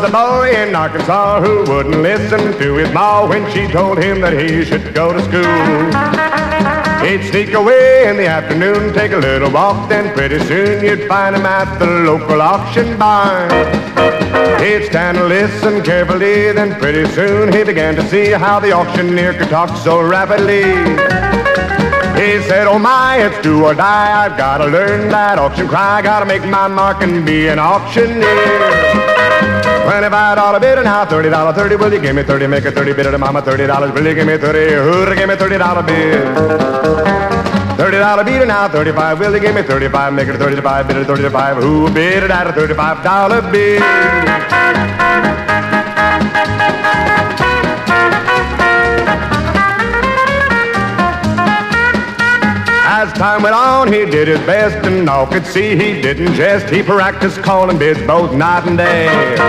a boy in Arkansas who wouldn't listen to his ma when she told him that he should go to school. He'd sneak away in the afternoon, take a little walk, then pretty soon you'd find him at the local auction barn. He'd stand and listen carefully, then pretty soon he began to see how the auctioneer could talk so rapidly. He said, oh my, it's do or die, I've got to learn that auction cry, gotta make my mark and be an auctioneer. $25 bid and now $30, 30, will you give me 30, make a 30 bid at mama, $30, will you give me 30, who'll give me $30 bid? $30 bid and now 35, will you give me 35, make it a 35 bid at 35, who bid it at a $35 bid? As time went on, he did his best, and all could see he didn't jest. He practiced calling bids both night and day.